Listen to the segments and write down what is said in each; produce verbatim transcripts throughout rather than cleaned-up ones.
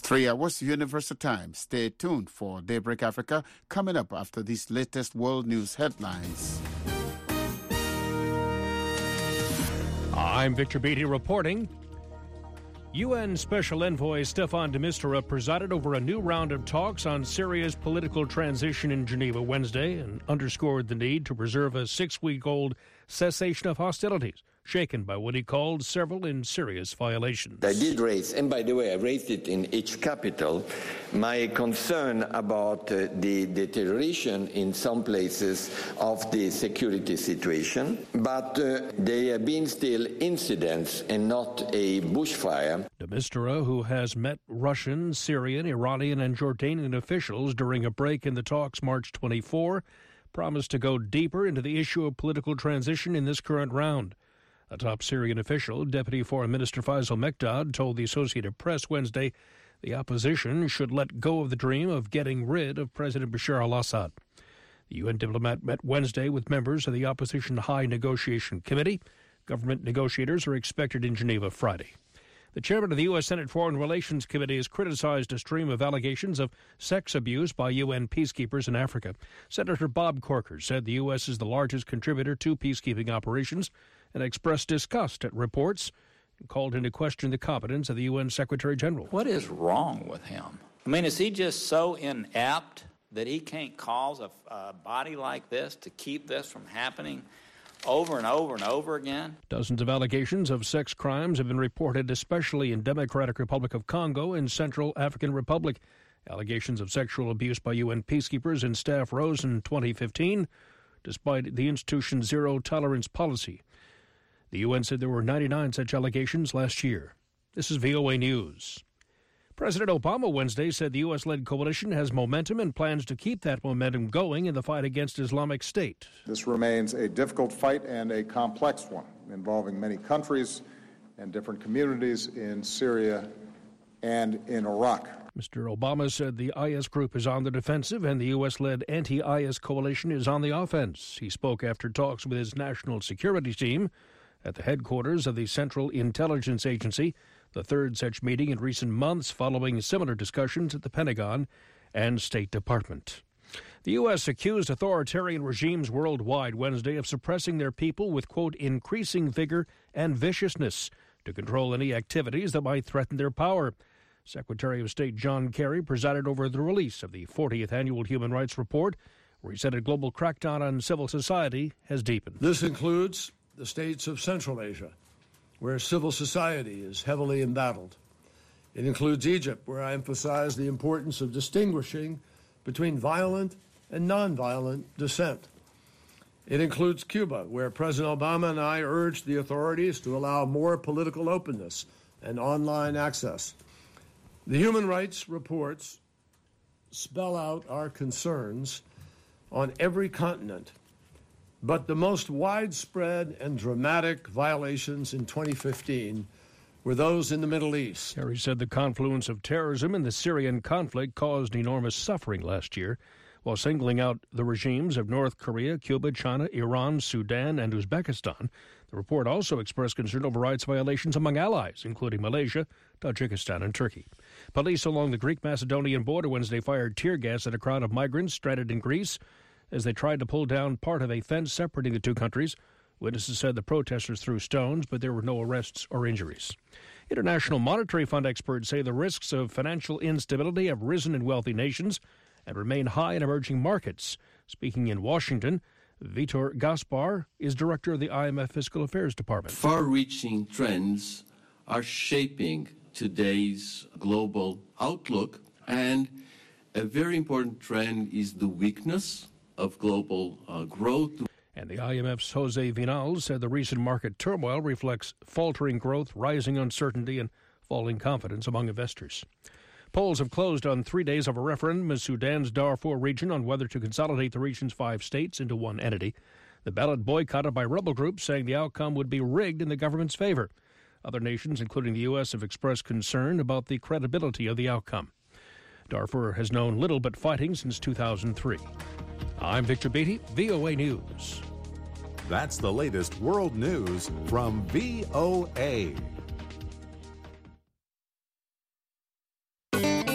Three hours Universal Time. Stay tuned for Daybreak Africa coming up after these latest world news headlines. I'm Victor Beatty reporting. U N Special Envoy Staffan de Mistura presided over a new round of talks on Syria's political transition in Geneva Wednesday and underscored the need to preserve a six-week-old cessation of hostilities, shaken by what he called several and serious violations. I did raise, and by the way, I raised it in each capital, my concern about uh, the deterioration in some places of the security situation, but uh, there have been still incidents and not a bushfire. De Mistura, who has met Russian, Syrian, Iranian, and Jordanian officials during a break in the talks March twenty-fourth, promised to go deeper into the issue of political transition in this current round. A top Syrian official, Deputy Foreign Minister Faisal Mekdad, told the Associated Press Wednesday the opposition should let go of the dream of getting rid of President Bashar al-Assad. The U N diplomat met Wednesday with members of the Opposition High Negotiation Committee. Government negotiators are expected in Geneva Friday. The chairman of the U S Senate Foreign Relations Committee has criticized a stream of allegations of sex abuse by U N peacekeepers in Africa. Senator Bob Corker said the U S is the largest contributor to peacekeeping operations and expressed disgust at reports and called into question the competence of the U N Secretary General. What is wrong with him? I mean, is he just so inept that he can't cause a, a body like this to keep this from happening over and over and over again? Dozens of allegations of sex crimes have been reported, especially in Democratic Republic of Congo and Central African Republic. Allegations of sexual abuse by U N peacekeepers and staff rose in twenty fifteen, despite the institution's zero-tolerance policy. The U N said there were ninety-nine such allegations last year. This is V O A News. President Obama Wednesday said the U S-led coalition has momentum and plans to keep that momentum going in the fight against Islamic State. This remains a difficult fight and a complex one, involving many countries and different communities in Syria and in Iraq. Mister Obama said the I S group is on the defensive and the U S-led anti-I S coalition is on the offense. He spoke after talks with his national security team at the headquarters of the Central Intelligence Agency, the third such meeting in recent months following similar discussions at the Pentagon and State Department. The U S accused authoritarian regimes worldwide Wednesday of suppressing their people with, quote, increasing vigor and viciousness to control any activities that might threaten their power. Secretary of State John Kerry presided over the release of the fortieth Annual Human Rights Report, where he said a global crackdown on civil society has deepened. This includes the states of Central Asia, where civil society is heavily embattled. It includes Egypt, where I emphasize the importance of distinguishing between violent and nonviolent dissent. It includes Cuba, where President Obama and I urged the authorities to allow more political openness and online access. The human rights reports spell out our concerns on every continent, but the most widespread and dramatic violations in twenty fifteen were those in the Middle East. Kerry said the confluence of terrorism and the Syrian conflict caused enormous suffering last year, while singling out the regimes of North Korea, Cuba, China, Iran, Sudan, and Uzbekistan. The report also expressed concern over rights violations among allies, including Malaysia, Tajikistan, and Turkey. Police along the Greek-Macedonian border Wednesday fired tear gas at a crowd of migrants stranded in Greece as they tried to pull down part of a fence separating the two countries. Witnesses said the protesters threw stones, but there were no arrests or injuries. International Monetary Fund experts say the risks of financial instability have risen in wealthy nations and remain high in emerging markets. Speaking in Washington, Vitor Gaspar is director of the I M F Fiscal Affairs Department. Far-reaching trends are shaping today's global outlook, and a very important trend is the weakness of global uh, growth. And the I M F's Jose Vinal said the recent market turmoil reflects faltering growth, rising uncertainty, and falling confidence among investors. Polls have closed on three days of a referendum in Sudan's Darfur region on whether to consolidate the region's five states into one entity. The ballot boycotted by rebel groups, saying the outcome would be rigged in the government's favor. Other nations, including the U S, have expressed concern about the credibility of the outcome. Darfur has known little but fighting since two thousand three. I'm Victor Beatty, V O A News. That's the latest world news from V O A.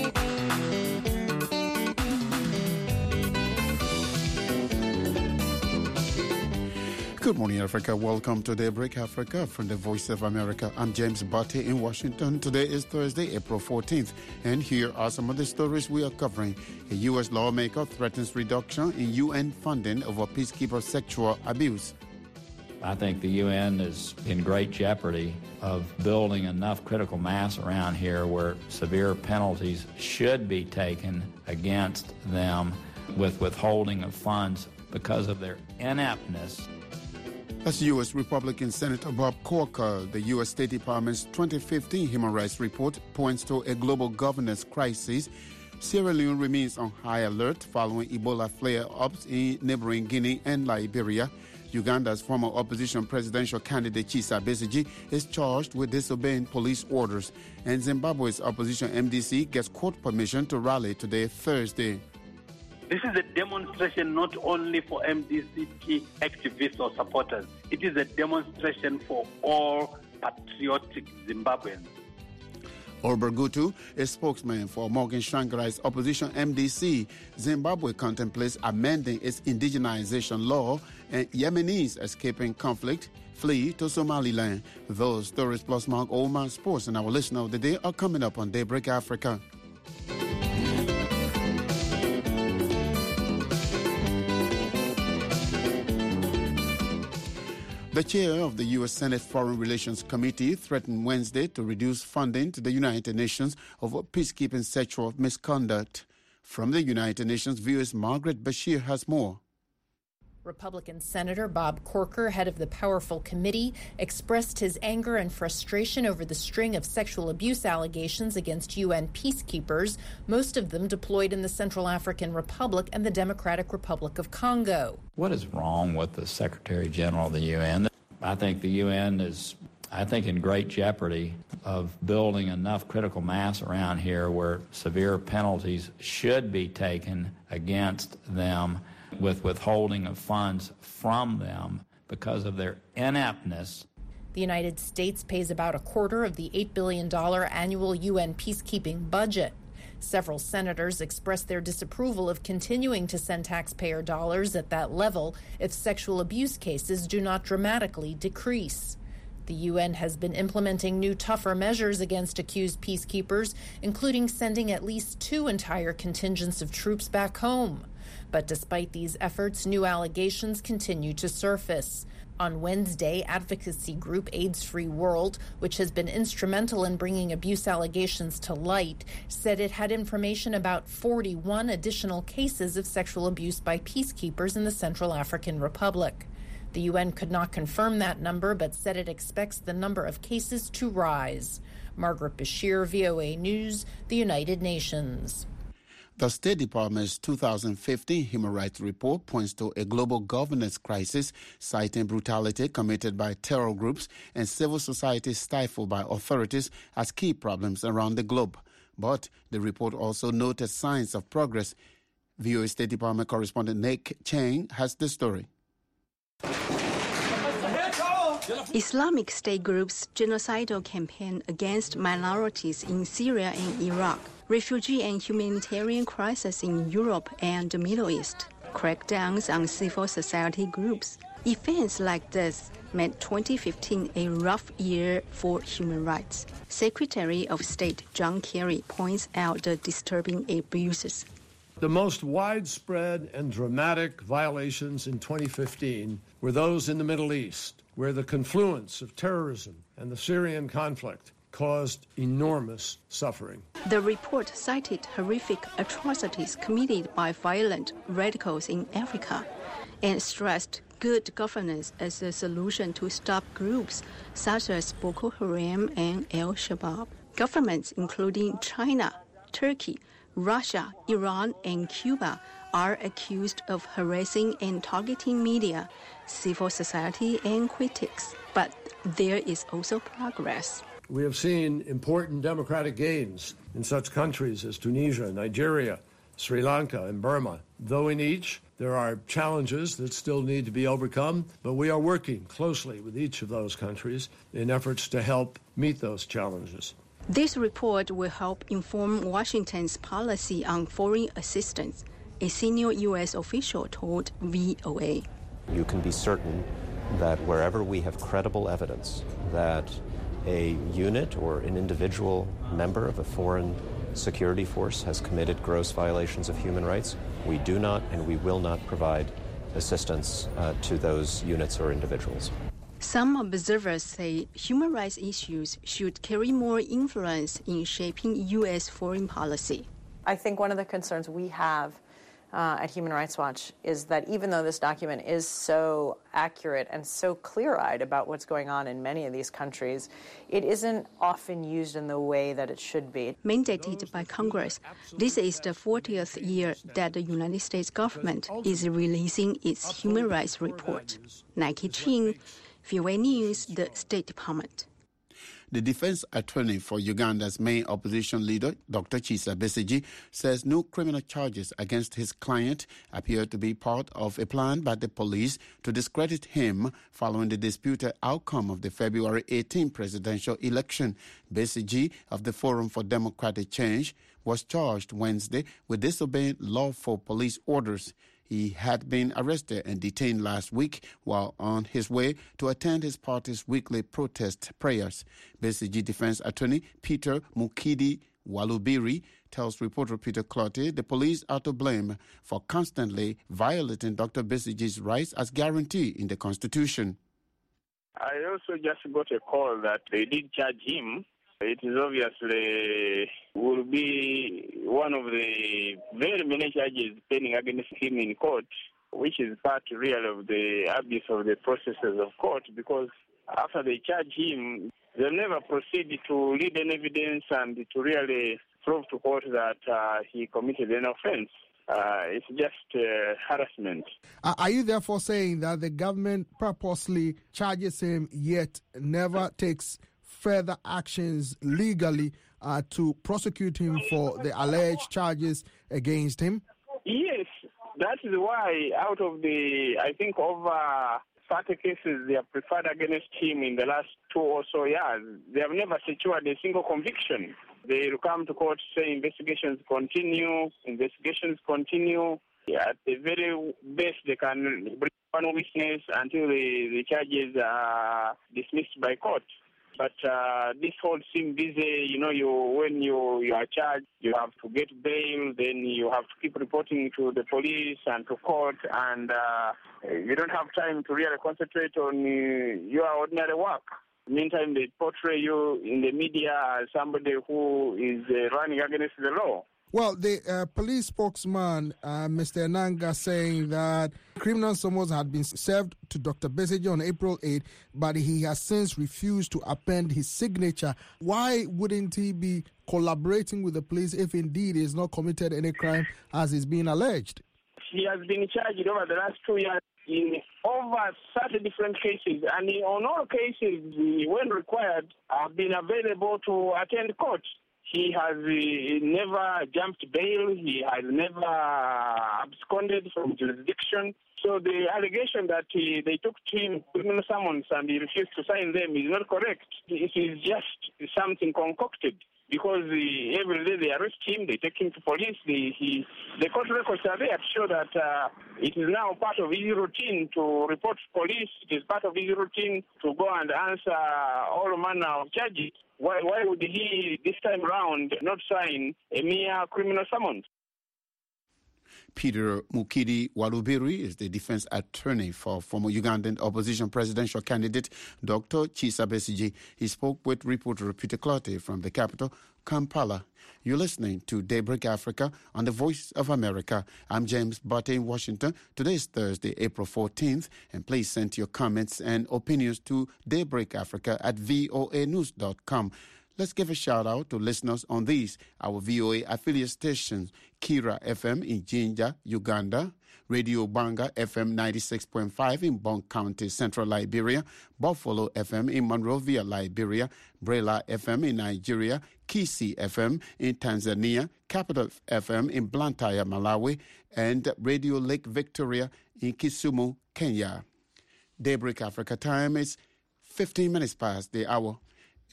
Good morning, Africa. Welcome to Daybreak Africa from the Voice of America. I'm James Barty in Washington. Today is Thursday, April fourteenth, and here are some of the stories we are covering. A U S lawmaker threatens reduction in U N funding over peacekeeper sexual abuse. I think the U N is in great jeopardy of building enough critical mass around here where severe penalties should be taken against them with withholding of funds because of their ineptness. That's U S Republican Senator Bob Corker. The U S State Department's twenty fifteen Human Rights Report points to a global governance crisis. Sierra Leone remains on high alert following Ebola flare-ups in neighboring Guinea and Liberia. Uganda's former opposition presidential candidate Kizza Besigye is charged with disobeying police orders. And Zimbabwe's opposition M D C gets court permission to rally today, Thursday. This is a demonstration not only for M D C P activists or supporters. It is a demonstration for all patriotic Zimbabweans. Orber Gutu, a spokesman for Morgan Tsvangirai's opposition M D C, Zimbabwe contemplates amending its indigenization law, and Yemenis escaping conflict flee to Somaliland. Those stories plus Mark Oman Sports and our listener of the day are coming up on Daybreak Africa. The chair of the U S Senate Foreign Relations Committee threatened Wednesday to reduce funding to the United Nations over peacekeeping sexual misconduct. From the United Nations, V O A's Margaret Bashir has more. Republican Senator Bob Corker, head of the powerful committee, expressed his anger and frustration over the string of sexual abuse allegations against U N peacekeepers, most of them deployed in the Central African Republic and the Democratic Republic of Congo. What is wrong with the Secretary General of the U N? I think the U N is, I think, in great jeopardy of building enough critical mass around here where severe penalties should be taken against them with withholding of funds from them because of their ineptness. The United States pays about a quarter of the eight billion dollars annual U N peacekeeping budget. Several senators expressed their disapproval of continuing to send taxpayer dollars at that level if sexual abuse cases do not dramatically decrease. The U N has been implementing new, tougher measures against accused peacekeepers, including sending at least two entire contingents of troops back home. But despite these efforts, new allegations continue to surface. On Wednesday, advocacy group AIDS Free World, which has been instrumental in bringing abuse allegations to light, said it had information about forty-one additional cases of sexual abuse by peacekeepers in the Central African Republic. The U N could not confirm that number, but said it expects the number of cases to rise. Margaret Bashir, V O A News, the United Nations. The State Department's two thousand fifteen Human Rights Report points to a global governance crisis, citing brutality committed by terror groups and civil society stifled by authorities as key problems around the globe. But the report also noted signs of progress. V O A State Department correspondent Nick Chang has the story. Islamic State group's genocidal campaign against minorities in Syria and Iraq, refugee and humanitarian crisis in Europe and the Middle East, crackdowns on civil society groups. Events like this made twenty fifteen a rough year for human rights. Secretary of State John Kerry points out the disturbing abuses. The most widespread and dramatic violations in twenty fifteen were those in the Middle East, where the confluence of terrorism and the Syrian conflict caused enormous suffering. The report cited horrific atrocities committed by violent radicals in Africa and stressed good governance as a solution to stop groups such as Boko Haram and Al-Shabaab. Governments including China, Turkey, Russia, Iran, and Cuba are accused of harassing and targeting media, civil society, and critics. But there is also progress. We have seen important democratic gains in such countries as Tunisia, Nigeria, Sri Lanka, and Burma. Though in each, there are challenges that still need to be overcome, but we are working closely with each of those countries in efforts to help meet those challenges. This report will help inform Washington's policy on foreign assistance, a senior U S official told V O A. You can be certain that wherever we have credible evidence that a unit or an individual member of a foreign security force has committed gross violations of human rights, we do not and we will not provide assistance uh, to those units or individuals. Some observers say human rights issues should carry more influence in shaping U S foreign policy. I think one of the concerns we have uh, at Human Rights Watch is that even though this document is so accurate and so clear-eyed about what's going on in many of these countries, it isn't often used in the way that it should be. Mandated by Congress, this is the fortieth year that the United States government is releasing its human rights report. Nike Ching, V O A News, the State Department. The defense attorney for Uganda's main opposition leader, Doctor Kizza Besigye, says no criminal charges against his client appear to be part of a plan by the police to discredit him following the disputed outcome of the February eighteenth presidential election. Besigye of the Forum for Democratic Change was charged Wednesday with disobeying lawful police orders. He had been arrested and detained last week while on his way to attend his party's weekly protest prayers. Besigye defense attorney Peter Mukidi Walubiri tells reporter Peter Clottey the police are to blame for constantly violating Doctor Besigye's rights as guaranteed in the Constitution. I also just got a call that they did charge him. It is obviously will be one of the very many charges pending against him in court, which is part really of the abuse of the processes of court, because after they charge him, they'll never proceed to lead an evidence and to really prove to court that uh, he committed an offense. Uh, it's just uh, harassment. Are you therefore saying that the government purposely charges him yet never takes further actions legally uh, to prosecute him for the alleged charges against him? Yes, that is why out of the, I think, over thirty cases they have preferred against him in the last two or so years, they have never secured a single conviction. They will come to court, say investigations continue, investigations continue. At the very best, they can bring one witness until the, the charges are dismissed by court. But uh, this whole seems busy. You know, you when you, you are charged, you have to get bail, then you have to keep reporting to the police and to court, and uh, you don't have time to really concentrate on uh, your ordinary work. Meantime, they portray you in the media as somebody who is uh, running against the law. Well, the uh, police spokesman, uh, Mister Enanga, saying that criminal summons had been served to Doctor Besigye on April eighth, but he has since refused to append his signature. Why wouldn't he be collaborating with the police if indeed he has not committed any crime as is being alleged? He has been charged over the last two years in over thirty different cases, and on all cases, when required, have been available to attend court. He has uh, never jumped bail. He has never absconded from jurisdiction. So the allegation that he, they took to him criminal summons and he refused to sign them is not correct. It is just something concocted because uh, every day they arrest him, they take him to police. They, he, the court records are there to show that uh, it is now part of his routine to report to police. It is part of his routine to go and answer all manner of charges. Why, why would he, this time round, not sign a mere criminal summons? Peter Mukidi Walubiri is the defense attorney for former Ugandan opposition presidential candidate Doctor Kizza Besigye. He spoke with reporter Peter Clottey from the capital, Kampala. You're listening to Daybreak Africa on the Voice of America. I'm James Butte in Washington. Today is Thursday, April fourteenth, and please send your comments and opinions to Daybreak Africa at voa news dot com. Let's give a shout out to listeners on these, our V O A affiliate stations, Kira F M in Jinja, Uganda, Radio Banga F M ninety-six point five in Bonk County, Central Liberia, Buffalo F M in Monrovia, Liberia, Brela F M in Nigeria, Kisi F M in Tanzania, Capital F M in Blantyre, Malawi, and Radio Lake Victoria in Kisumu, Kenya. Daybreak Africa time is fifteen minutes past the hour.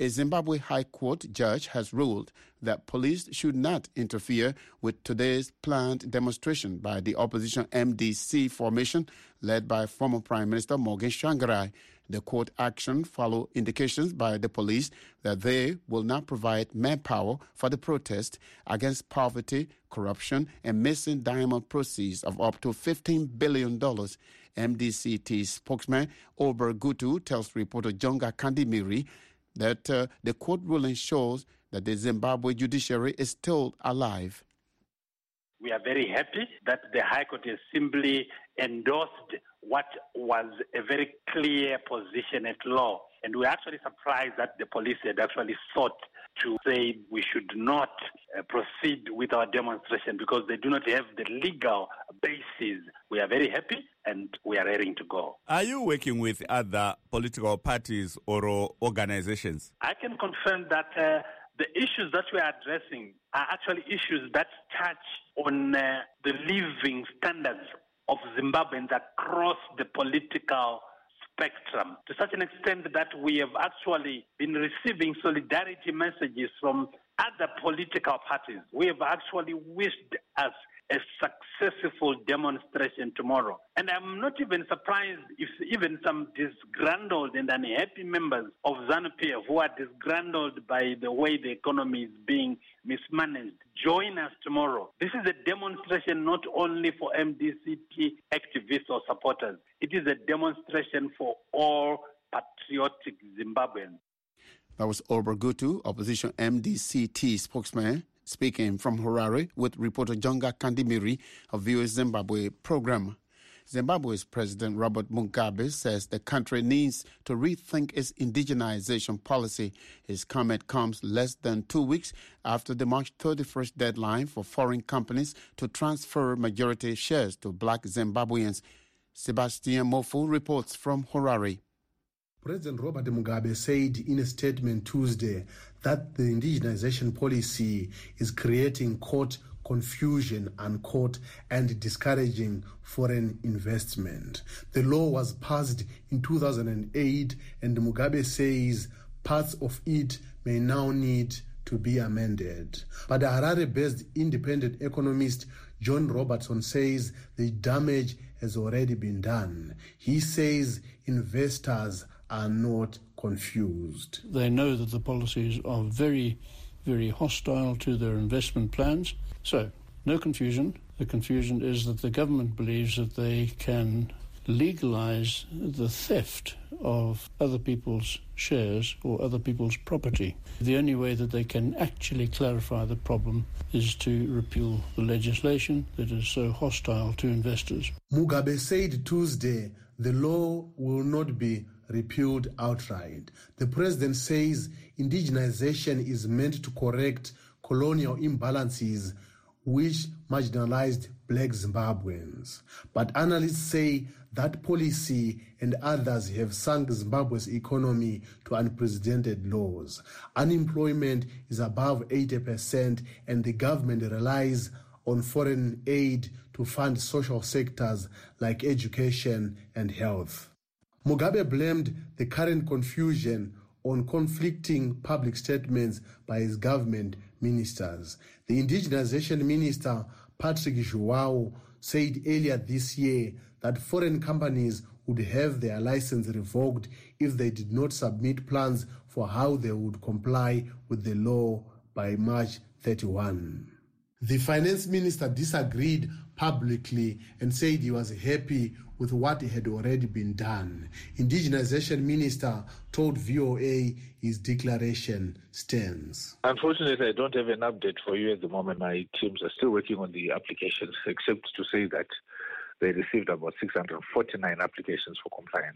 A Zimbabwe High Court judge has ruled that police should not interfere with today's planned demonstration by the opposition M D C formation led by former Prime Minister Morgan Tsvangirai. The court action followed indications by the police that they will not provide manpower for the protest against poverty, corruption, and missing diamond proceeds of up to fifteen billion dollars. M D C T spokesman Ober Gutu tells reporter Jonga Kandimiri that uh, the court ruling shows that the Zimbabwe judiciary is still alive. We are very happy that the High Court has simply endorsed what was a very clear position at law. And we're actually surprised that the police had actually sought to say we should not uh, proceed with our demonstration because they do not have the legal basis. We are very happy and we are raring to go. Are you working with other political parties or organizations? I can confirm that uh, the issues that we are addressing are actually issues that touch on uh, the living standards of Zimbabweans across the political spectrum, to such an extent that we have actually been receiving solidarity messages from other political parties. We have actually wished us a successful demonstration tomorrow. And I'm not even surprised if even some disgruntled and unhappy members of ZANU-P F who are disgruntled by the way the economy is being mismanaged join us tomorrow. This is a demonstration not only for M D C T activists or supporters. It is a demonstration for all patriotic Zimbabweans. That was Ober Gutu, opposition M D C T spokesman, speaking from Harare with reporter Jonga Kandimiri of V O A Zimbabwe program. Zimbabwe's President Robert Mugabe says the country needs to rethink its indigenization policy. His comment comes less than two weeks after the March thirty-first deadline for foreign companies to transfer majority shares to black Zimbabweans. Sebastian Mofu reports from Harare. President Robert Mugabe said in a statement Tuesday that the indigenization policy is creating court confusion, unquote, and discouraging foreign investment. The law was passed in two thousand eight, and Mugabe says parts of it may now need to be amended. But the Harare-based independent economist John Robertson says the damage has already been done. He says investors are not confused. They know that the policies are very, very hostile to their investment plans. So, no confusion. The confusion is that the government believes that they can legalize the theft of other people's shares or other people's property. The only way that they can actually clarify the problem is to repeal the legislation that is so hostile to investors. Mugabe said Tuesday the law will not be repealed outright. The president says indigenization is meant to correct colonial imbalances which marginalized black Zimbabweans. But analysts say that policy and others have sunk Zimbabwe's economy to unprecedented lows. Unemployment is above eighty percent, and the government relies on foreign aid to fund social sectors like education and health. Mugabe blamed the current confusion on conflicting public statements by his government ministers. The indigenization minister, Patrick João, said earlier this year that foreign companies would have their license revoked if they did not submit plans for how they would comply with the law by March thirty-first. The finance minister disagreed publicly and said he was happy with what had already been done. Indigenization minister told V O A his declaration stands. Unfortunately, I don't have an update for you at the moment. My teams are still working on the applications, except to say that they received about six hundred forty-nine applications for compliance.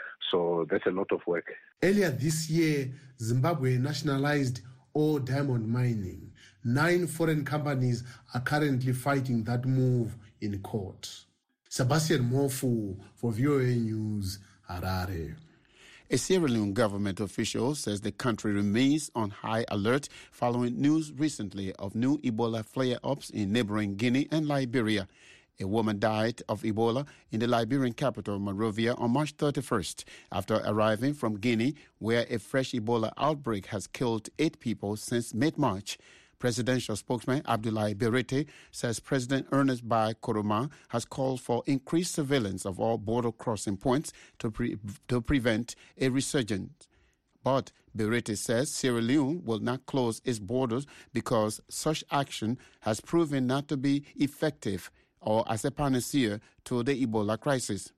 So that's a lot of work. Earlier this year, Zimbabwe nationalized all diamond mining. Nine foreign companies are currently fighting that move in court. Sebastian Mofu for V O A News, Harare. A Sierra Leone government official says the country remains on high alert following news recently of new Ebola flare-ups in neighboring Guinea and Liberia. A woman died of Ebola in the Liberian capital, Monrovia, on March thirty-first after arriving from Guinea, where a fresh Ebola outbreak has killed eight people since mid-March. Presidential spokesman Abdoulaye Berete says President Ernest Bai Koroma has called for increased surveillance of all border crossing points to, pre- to prevent a resurgence. But Berete says Sierra Leone will not close its borders because such action has proven not to be effective or as a panacea to the Ebola crisis.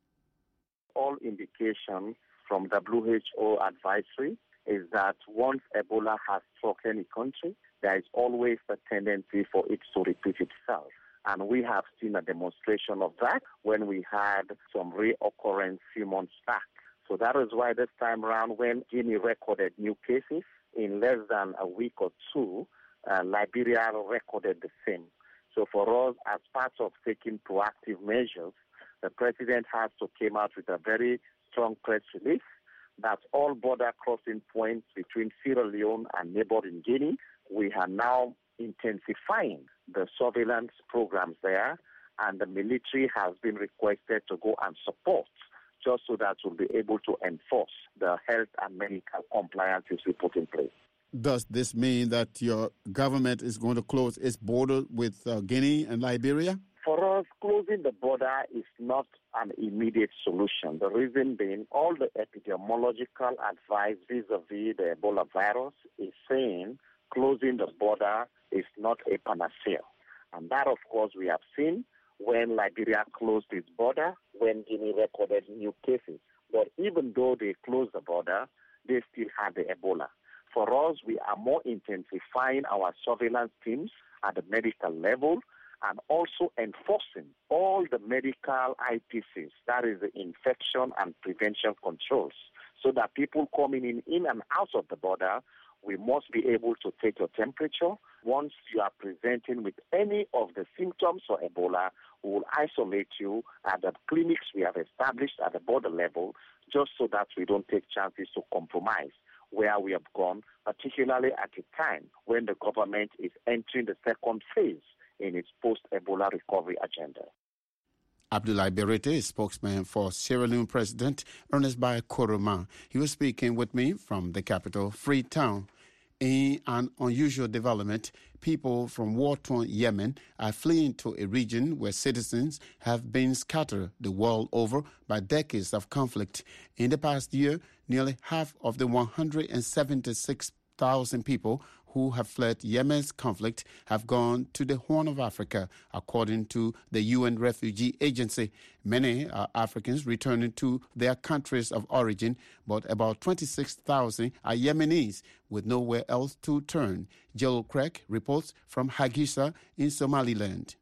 All indications from W H O advisory is that once Ebola has struck any country, there is always a tendency for it to repeat itself. And we have seen a demonstration of that when we had some reoccurrence few months back. So that is why this time around, when Guinea recorded new cases, in less than a week or two, uh, Liberia recorded the same. So for us, as part of taking proactive measures, the president has to come out with a very strong press release that all border crossing points between Sierra Leone and neighboring Guinea, we are now intensifying the surveillance programs there, and the military has been requested to go and support just so that we'll be able to enforce the health and medical compliances we put in place. Does this mean that your government is going to close its border with uh, Guinea and Liberia? For us, closing the border is not an immediate solution. The reason being, all the epidemiological advice vis-a-vis the Ebola virus is saying closing the border is not a panacea. And that, of course, we have seen when Liberia closed its border, when Guinea recorded new cases. But even though they closed the border, they still had the Ebola. For us, we are more intensifying our surveillance teams at the medical level and also enforcing all the medical I P Cs, that is the infection and prevention controls, so that people coming in, in and out of the border, we must be able to take your temperature. Once you are presenting with any of the symptoms of Ebola, we will isolate you at the clinics we have established at the border level, just so that we don't take chances to compromise where we have gone, particularly at a time when the government is entering the second phase in its post-Ebola recovery agenda. Abdoulaye Berete is spokesman for Sierra Leone President Ernest Bai Koroma. He was speaking with me from the capital, Freetown. In an unusual development, people from war-torn Yemen are fleeing to a region where citizens have been scattered the world over by decades of conflict. In the past year, nearly half of the one hundred seventy-six thousand people who have fled Yemen's conflict have gone to the Horn of Africa, according to the U N Refugee Agency. Many are Africans returning to their countries of origin, but about twenty-six thousand are Yemenis with nowhere else to turn. Joel Craig reports from Hargeisa in Somaliland.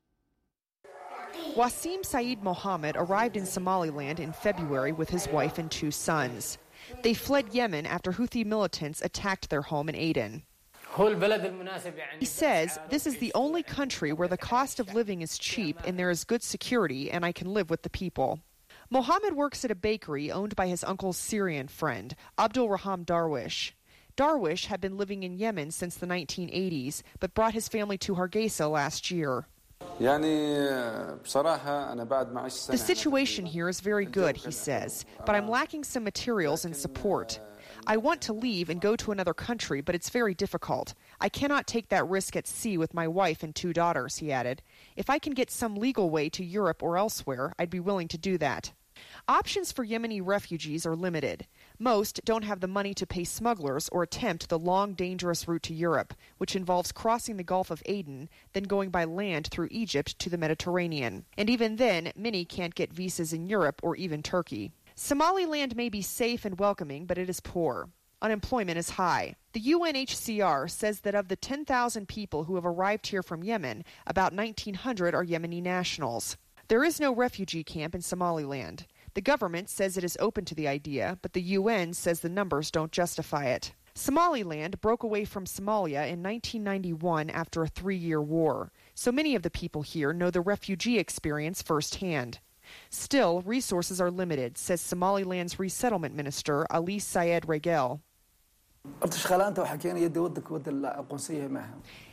Wasim Saeed Mohammed arrived in Somaliland in February with his wife and two sons. They fled Yemen after Houthi militants attacked their home in Aden. He says, this is the only country where the cost of living is cheap and there is good security and I can live with the people. Mohammed works at a bakery owned by his uncle's Syrian friend, Abdul Raham Darwish. Darwish had been living in Yemen since the nineteen eighties, but brought his family to Hargeisa last year. The situation here is very good, he says, but I'm lacking some materials and support. I want to leave and go to another country, but it's very difficult. I cannot take that risk at sea with my wife and two daughters, he added. If I can get some legal way to Europe or elsewhere, I'd be willing to do that. Options for Yemeni refugees are limited. Most don't have the money to pay smugglers or attempt the long, dangerous route to Europe, which involves crossing the Gulf of Aden, then going by land through Egypt to the Mediterranean. And even then, many can't get visas in Europe or even Turkey. Somaliland may be safe and welcoming, but it is poor. Unemployment is high. The U N H C R says that of the ten thousand people who have arrived here from Yemen, about nineteen hundred are Yemeni nationals. There is no refugee camp in Somaliland. The government says it is open to the idea, but the U N says the numbers don't justify it. Somaliland broke away from Somalia in nineteen ninety-one after a three-year war, so many of the people here know the refugee experience firsthand. Still, resources are limited, says Somaliland's resettlement minister, Ali Sayed Regel.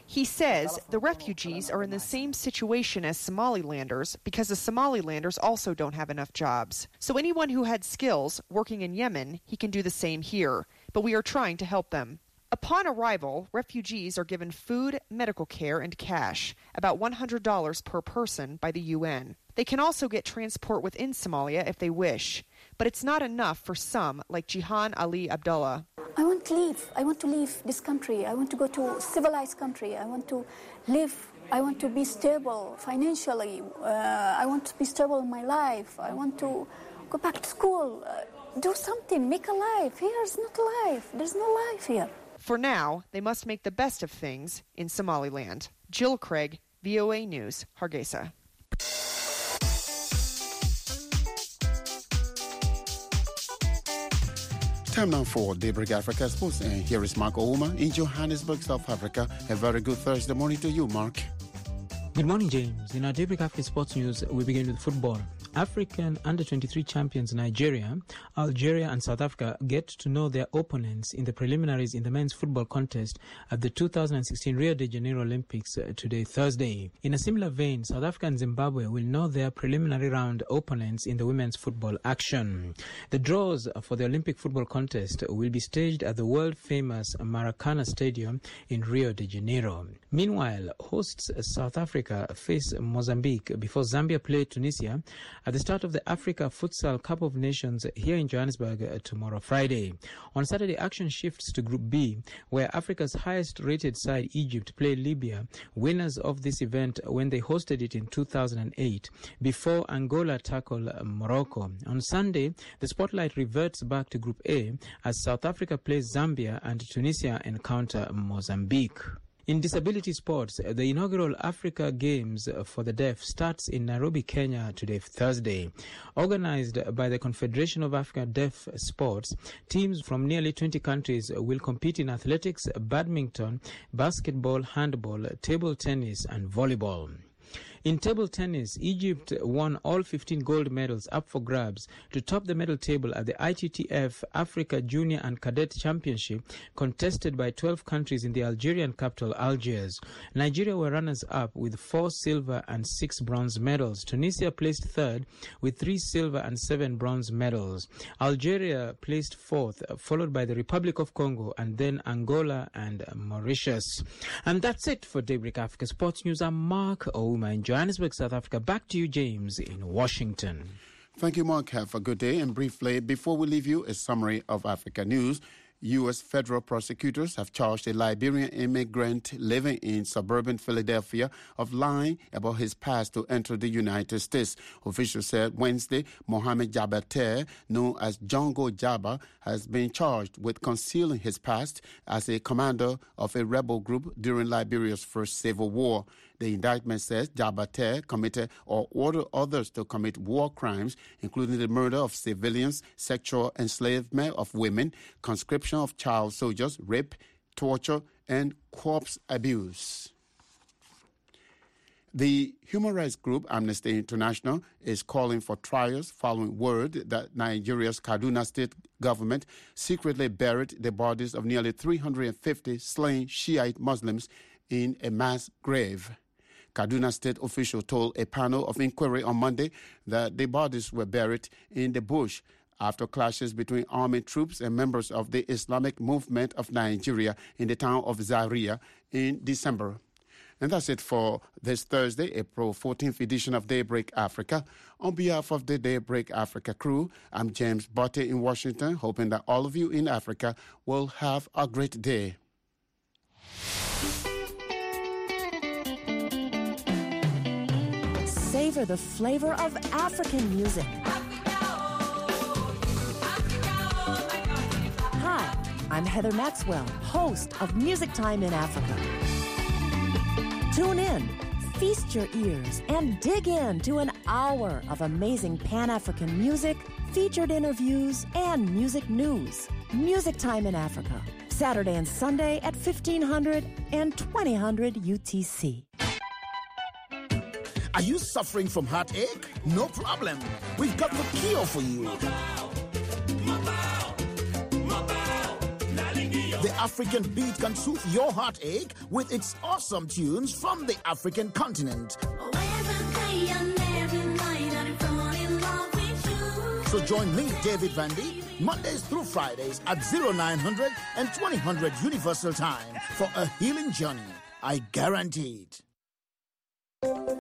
He says the refugees are in the same situation as Somalilanders because the Somalilanders also don't have enough jobs. So anyone who had skills working in Yemen, he can do the same here. But we are trying to help them. Upon arrival, refugees are given food, medical care, and cash, about one hundred dollars per person by the U N. They can also get transport within Somalia if they wish. But it's not enough for some, like Jihan Ali Abdullah. I want to leave. I want to leave this country. I want to go to a civilized country. I want to live. I want to be stable financially. Uh, I want to be stable in my life. I want to go back to school. Uh, do something. Make a life. Here is not life. There's no life here. For now, they must make the best of things in Somaliland. Jill Craig, V O A News, Hargeisa. Time now for Daybreak Africa Sports, and here is Mark Ouma in Johannesburg, South Africa. A very good Thursday morning to you, Mark. Good morning, James. In our Daybreak Africa Sports News, we begin with football. African under twenty-three champions Nigeria, Algeria and South Africa get to know their opponents in the preliminaries in the men's football contest at the two thousand sixteen Rio de Janeiro Olympics today, Thursday. In a similar vein, South Africa and Zimbabwe will know their preliminary round opponents in the women's football action. The draws for the Olympic football contest will be staged at the world-famous Maracana Stadium in Rio de Janeiro. Meanwhile, hosts South Africa face Mozambique before Zambia play Tunisia at the start of the Africa Futsal Cup of Nations here in Johannesburg uh, tomorrow, Friday. On Saturday, action shifts to Group B, where Africa's highest-rated side, Egypt, play Libya, winners of this event when they hosted it in two thousand eight, before Angola tackle uh, Morocco. On Sunday, the spotlight reverts back to Group A as South Africa plays Zambia and Tunisia encounter Mozambique. In disability sports, the inaugural Africa Games for the Deaf starts in Nairobi, Kenya today, Thursday. Organized by the Confederation of African Deaf Sports, teams from nearly twenty countries will compete in athletics, badminton, basketball, handball, table tennis, and volleyball. In table tennis, Egypt won all fifteen gold medals up for grabs to top the medal table at the I T T F Africa Junior and Cadet Championship, contested by twelve countries in the Algerian capital, Algiers. Nigeria were runners-up with four silver and six bronze medals. Tunisia placed third with three silver and seven bronze medals. Algeria placed fourth, followed by the Republic of Congo and then Angola and Mauritius. And that's it for Daybreak Africa Sports News. I'm Mark Ouma in Johannesburg, South Africa. Back to you, James, in Washington. Thank you, Mark. Have a good day. And briefly, before we leave you, a summary of Africa news. U S federal prosecutors have charged a Liberian immigrant living in suburban Philadelphia of lying about his past to enter the United States. Officials said Wednesday Mohamed Jabater, known as Django Jaba, has been charged with concealing his past as a commander of a rebel group during Liberia's first civil war. The indictment says Jabater committed or ordered others to commit war crimes, including the murder of civilians, sexual enslavement of women, conscription of child soldiers, rape, torture, and corpse abuse. The human rights group Amnesty International is calling for trials following word that Nigeria's Kaduna State government secretly buried the bodies of nearly three hundred fifty slain Shiite Muslims in a mass grave. Kaduna State official told a panel of inquiry on Monday that the bodies were buried in the bush after clashes between army troops and members of the Islamic Movement of Nigeria in the town of Zaria in December. And that's it for this Thursday, April fourteenth edition of Daybreak Africa. On behalf of the Daybreak Africa crew, I'm James Botte in Washington, hoping that all of you in Africa will have a great day. Savor the flavor of African music. Hi, I'm Heather Maxwell, host of Music Time in Africa. Tune in, feast your ears, and dig in to an hour of amazing Pan-African music, featured interviews, and music news. Music Time in Africa, Saturday and Sunday at fifteen hundred and twenty hundred U T C. Are you suffering from heartache? No problem. We've got the cure for you. The African beat can soothe your heartache with its awesome tunes from the African continent. So join me, David Vandy, Mondays through Fridays at oh nine hundred and twenty hundred Universal Time for a healing journey. I guarantee it.